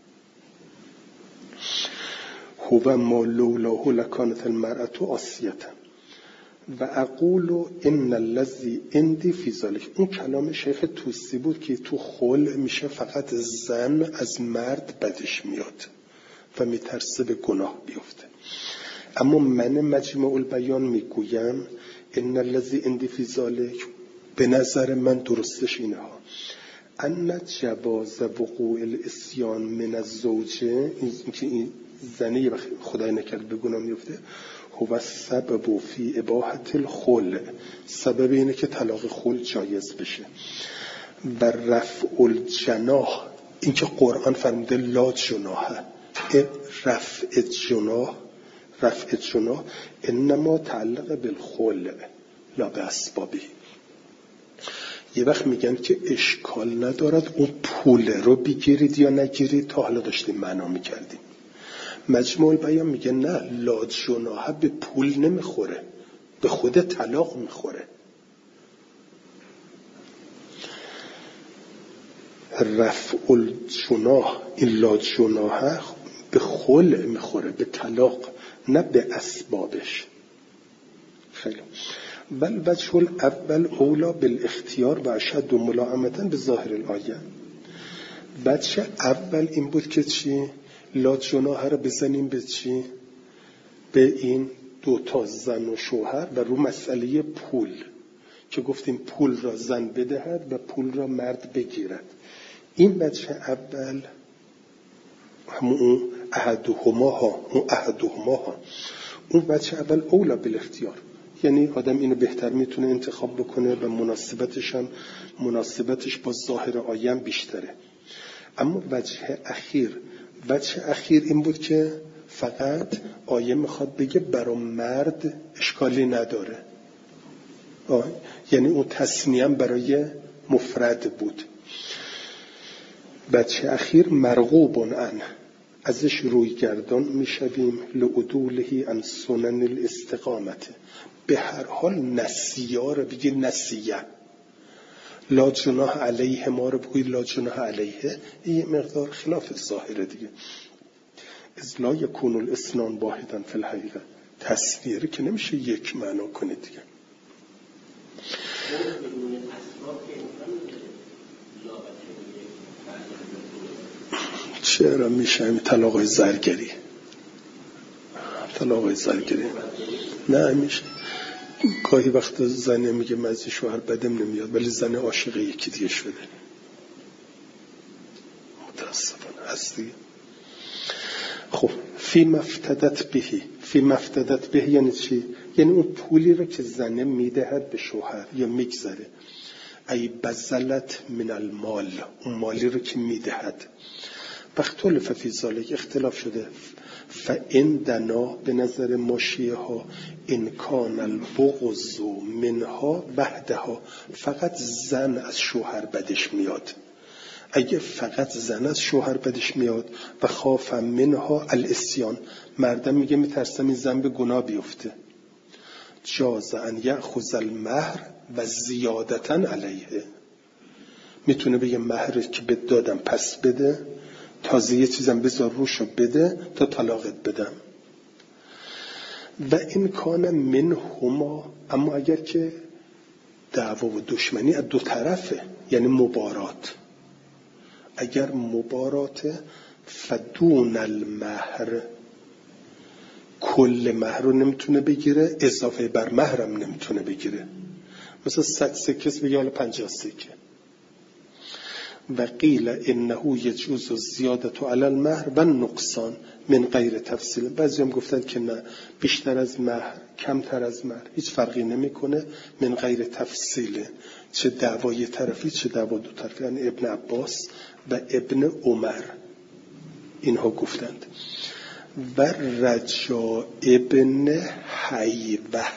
هو ما لولاه لکانت المرأة عاصیة و اقول ان الذی عندی فی ذلک. اون کلام شیخ توسی بود که تو خلع میشه فقط زن از مرد بدش میاد و میترسه به گناه بیفته. اما من مجمع البیان میگویم ان الذی عندی فی ذلک، به نظر من درستش اینه ها، ان جواز وقوع الاسیان من الزوجه، این که این زنی خدای نکرد به گناه میفته، هو سبب فی اباحت الخلع، سبب اینه که طلاق خلع جایز بشه. و رفع الجناح، این که قرآن فرموده لا جناح، رفع جناح، رفع جناح انما تعلق بالخلع لا باسبابه. یه وقت میگن که اشکال ندارد اون پول رو بگیرید یا نگیرید، تا حالا داشتیم معنا میکردیم. مجموع البیان میگه نه، لا جناح به پول نمیخوره، به خود طلاق میخوره. رفع الجناح، این لا جناح به خلع میخوره، به طلاق، نه به اسبابش. خیلی بل وجه الاول اولا بالاختیار و اشد ملائمتا به ظاهر الآیه. وجه اول این بود که چی؟ لا جناح رو بزنیم به چی؟ به این دو تا زن و شوهر و رو مسئله پول که گفتیم پول را زن بدهد و پول را مرد بگیرد. این وجه اول همون احدهما ها، اون احدهما ها، اون وجه اول اولا بالاختیار، یعنی آدم اینو بهتر میتونه انتخاب بکنه و مناسبتش هم مناسبتش با ظاهر آیه هم بیشتره. اما وجه اخیر، وجه اخیر این بود که فقط آیه میخواد بگه برای مرد اشکالی نداره، آه. یعنی اون تثنیه برای مفرد بود. وجه اخیر مرغوب عنه، ازش روی گردان میشویم لعدوله عن سنن الاستقامت. به هر حال نسیه رو بگی نسیه، لا جناح علیه ما رو بگی لا جناح علیه، یه مقدار خلاف ظاهره دیگه. از لا یکون الاسنان واحدا فی الحقیقه، تصویری که نمیشه یک معنا کنه دیگه. چرا میشه همین طلاقای زرگری، طلاقای زرگری نه میشه. گاهی وقت زنه میگه من از شوهر بدم نمیاد ولی زن عاشق یکی دیگه شده، متاسفانه هست دیگه. خب فی مفتدت بهی، فی مفتدت بهی یعنی چی؟ یعنی اون پولی رو که زنه میدهد به شوهر یا میگذره، ای بذلت من المال، اون مالی رو که میدهد. اختلاف فی ذالک، اختلاف شده. فعندنا به نظر ما شیعه ها انکان البغض منها وحدها، فقط زن از شوهر بدش میاد. اگه فقط زن از شوهر بدش میاد و خاف منها الاسیان، مردم میگه میترسم این زن به گناه بیفته، جاز ان یأخذ المهر و زیادتن علیه، میتونه بگه مهر که بهت دادم پس بده، تازه یه چیزم بذار روشو بده تا طلاقت بدم. و این کان من هما، اما اگر که دعوا و دشمنی از دو طرفه، یعنی مبارات، اگر مبارات فدون المهر، کل مهر رو نمیتونه بگیره، اضافه بر مهرم نمیتونه بگیره. مثلا صد سکه بگه حالا پنجاه سکه. و قیل انه یجوز زیادت علی المهر و نقصان من غیر تفصیل. بعضی هم گفتن که نه، بیشتر از مهر کمتر از مهر هیچ فرقی نمیکنه، من غیر تفصیله، چه دعوای طرفی چه دعوا دو طرفی. یعنی ابن عباس و ابن عمر اینها گفتند. و رجا ابن حیوه،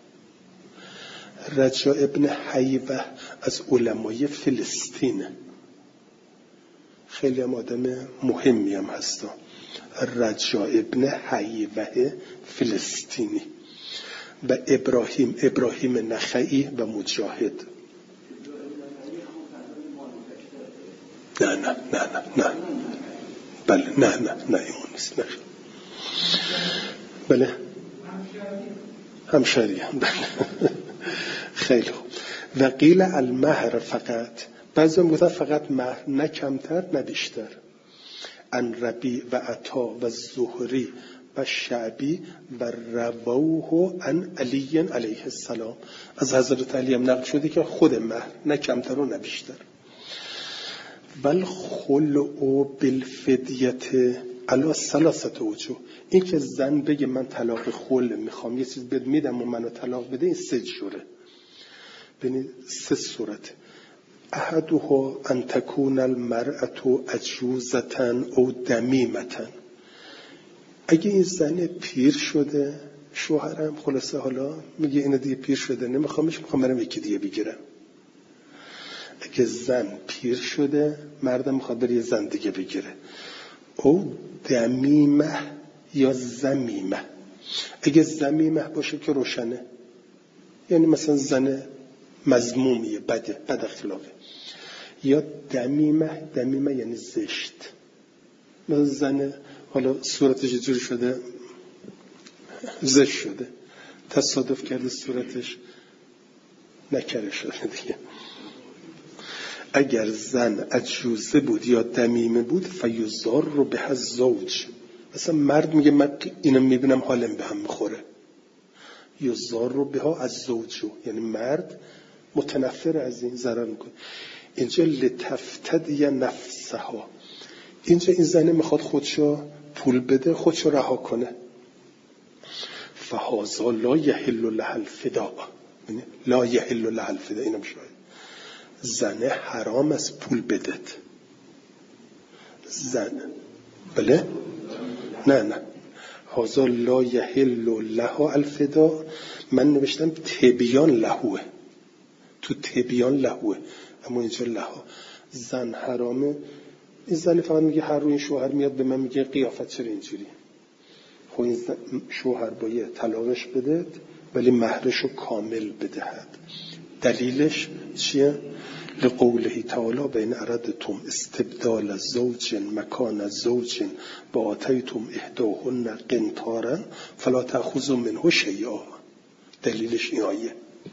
رجا ابن حیوه از علمای فلسطینه، خیلی هم آدم مهمی هم هستا. رجا ابن حیوه فلسطینی. و ابراهیم ابراهیم نخعی و مجاهد. نه نه نه نه نه بله نه نه نه ایمون نیست. نه بله همشری هم بله. خیلی خوب. و قیل المهر فقط، بعضی هم گفتن فقط مهر، نه کمتر نه بیشتر. ان ربی و عطا و زهری و شعبی و رووه ان علی علیه السلام، از حضرت علی هم نقل شده که خود مهر نه کمتر و نه بیشتر. بل خلع بالفدیه علی ثلاثه وجوه، این که زن بگه من طلاق خلع میخوام، یه چیز بد میدم و منو طلاق بده، این سه جوره، ببینید سه صورت. احدها ان تكون المرأة عجوزة او دمیمة، اگه این زن پیر شده، شوهرم خلاصه حالا میگه اینو دیگه پیر شده نمیخوامش، میخوام برم یکی دیگه بگیرم. اگه زن پیر شده، مردم میخواد بره یه زن دیگه بگیره. او دمیمه یا زمیمه. اگه زمیمه باشه که روشنه، یعنی مثلا زن مذمومیه، بده، بد اخلاقه. یا دمیمه، دمیمه یعنی زشت، مثلا زن حالا صورتش جوری شده زشت شده، تصادف کرده صورتش نکره شده دیگه. اگر زن عجوزه بود یا دمیمه بود، فیزار رو به الزوج، مثلا مرد میگه من اینو میبینم حالم به هم میخوره، یزار رو به ها از زوجو، یعنی مرد متنفر از این ضرر میکنه. اینجا لتفتدی نفسها، اینجا این زنه میخواد خودشو پول بده، خودشو رها کنه. فهذا لا یحل له الفداء، لا یحل له الفداء، اینم شاید زنه حرام از پول بدت. زن بله نه نه هذا لا یحل له الفداء، من نوشتم تبیان لهوه، تو تبیان لهوه، اما اینجا لها. زن حرامه. این زن فقط میگه هر روی شوهر میاد به من میگه قیافت چرا اینجوری، خب این شوهر باید طلاقش بده ولی مهرشو کامل بدهد. دلیلش چیه؟ لقوله تعالی بین اردتم استبدال زوج مکان زوج با آتیتم احداهن قنطارا فلا تأخذوا منه شیئا. دلیلش این آیه.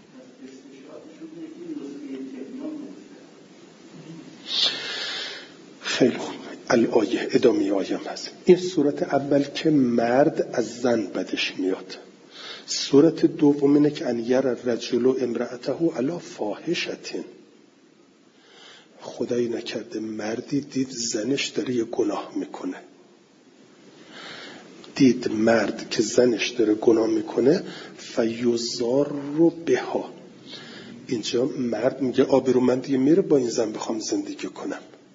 خیلی خوب. الآیه ادامه آیه هم هست. این صورت اول که مرد از زن بدش میاد. صورت دوم اینه که ان یر الرجل امرأته علی فاحشة، خدایی نکرده مردی دید زنش داره یه گناه میکنه، دید مرد که زنش داره گناه میکنه، فیزار رو بها، اینجا مرد میگه آبرومندی میره با این زن بخوام زندگی کنم.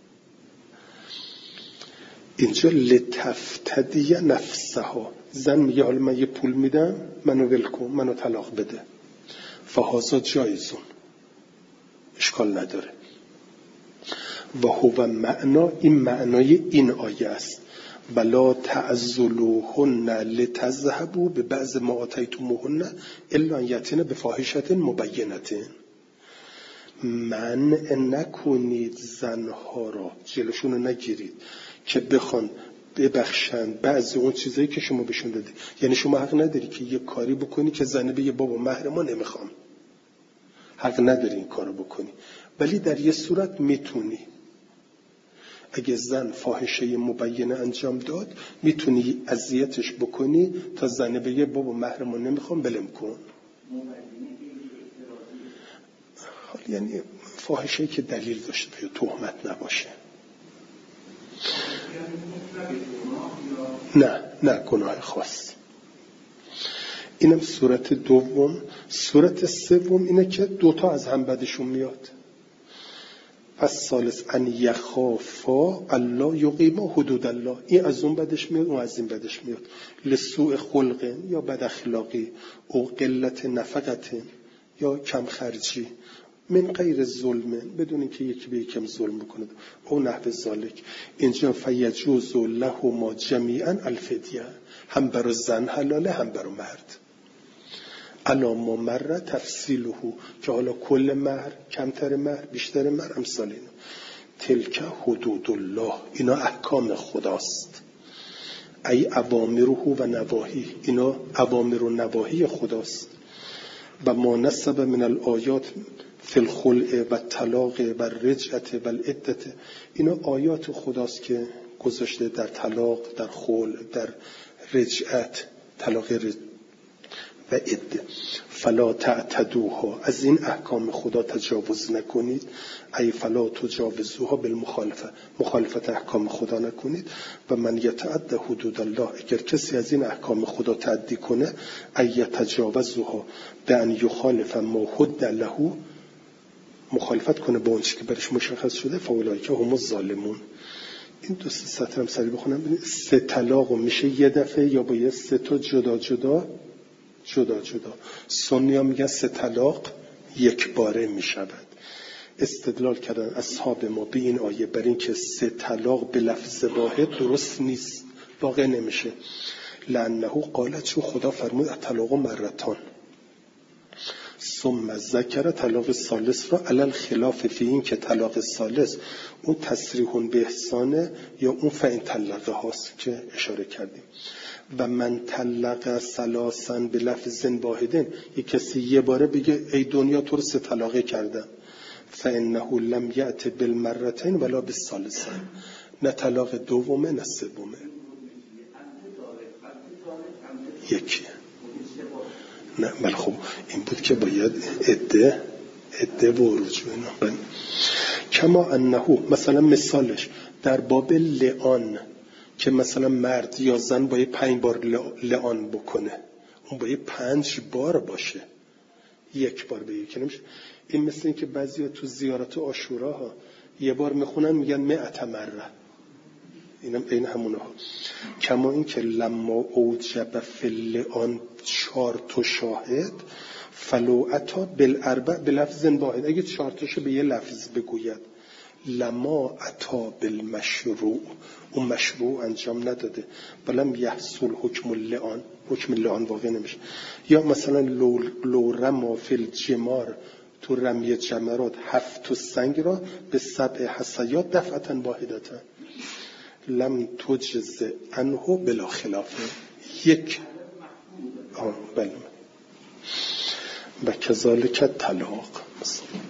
اینجا لتفتدی نفسها، زن میگه حالا من یه پول میدم منو ول کن، منو طلاق بده. فهذا جایزون، اشکال نداره. و هو معنا، این معنای این آیه است. ولا تعذلوهن لتذهبوا ببعض ما آتیتموهن الا ان یأتین بفاحشة مبینة. منع نکنید زنها را، جلوشون رو نگیرید که بخوان ببخشند بعضی اون چیزایی که شما بهشون دادی. یعنی شما حق نداری که یه کاری بکنی که زنه بگه بابا مهر ما نمیخوام، حق نداری این کارو بکنی، ولی در یه صورت میتونی. اگه زن فاحشه مبینه انجام داد میتونی اذیتش بکنی تا زنه بگه بابا مهر ما نمیخوام بلم کن. حالا یعنی فاحشه که دلیل داشته یا تهمت نباشه. نه نه گناه خاص. اینم صورت دوم. صورت سوم اینه که دوتا از هم بدشون میاد. پس ثالث ان یخافا الله یقیما حدود الله، این از اون بدش میاد اون از این بدش میاد. لسوء خلق یا بد اخلاقی او قلت نفقت یا کم خرجی من غیر ظلم، بدون اینکه یکی به یکم ظلم بکنه او نحو ذالک. اینجا فیجوز لهما جمیعا الفدیه، هم برای زن حلاله هم برای مرد. الا ما مر تفصیله، که حالا کل مهر، کمتر مهر، بیشتر مهر، امثال اینا. تلک حدود الله، اینا احکام خداست. ای اوامره و نواهی، اینا اوامر و نواهی خداست. و ما نسب من الآیات فی الخلع و طلاق و رجعت و العدت، اینا آیات خداست که گذاشته در طلاق، در خلع، در رجعت، طلاق رجعت و عده. فلا تعتدوها، از این احکام خدا تجاوز نکنید. ای فلا تجاوزوها بالمخالفه، مخالفت احکام خدا نکنید. و من یتعد حدود الله، اگر کسی از این احکام خدا تعدی کنه، ای یتجاوزوها به ان یخالف ما حد له، مخالفت کنه با اون چیزی که برش مشخص شده، فاولئک هم الظالمون. این دو سه سطر هم سریع بخونم ببینید. سه طلاق میشه یه دفعه یا باید سه تا جدا جدا جدا جدا. سنی ها میگن سه طلاق یک باره میشود. استدلال کردن اصحاب ما به این آیه بر این که سه طلاق به لفظ واحد درست نیست، واقع نمیشه. لانه قالت، چون خدا فرمود الطلاق مرتان، ثم ذکر طلاق ثالث را علی الخلاف فی، این که طلاق ثالث اون تصریح به احسانه یا اون فإن طلقه هاست که اشاره کردیم. و من طلق ثلاثا به لفظ واحدن، یک کسی یه باره بگه ای دنیا تو رو سه طلاقه کردم، فانه لم یأت بالمرتين ولا بالثالثه، نه طلاق دومه نه سومه، یکی. نه بل خب این بود که باید عده عده و رجوع اینا. کما انه، مثلا مثالش در باب لعان که مثلا مرد یا زن باید پنج بار لعان بکنه، اون باید پنج بار باشه، یک بار به یکی نمیشه. این مثل این که بعضیا تو زیارت عاشورا ها یه بار میخونن میگن مئة مره، اینم این همونه ها. کما این که لما اوجب فی اللعان چهار تا شاهد، فلو اتا بالاربع بلفظ واحد، اگه چهار تاشو به یه لفظ بگوید، لما اتا بالمشروع، اون مشروع انجام نداده، ولم یحصل حکم اللعان، حکم اللعان واقع نمیشه. یا مثلا لو, لو رما فی الجمار، تو رمی جمرات هفت سنگ را به سبع حسیات دفعتا واحدتا، لم تجز عنه بلا خلافه، یک. آه بله. و کذالک طلاق.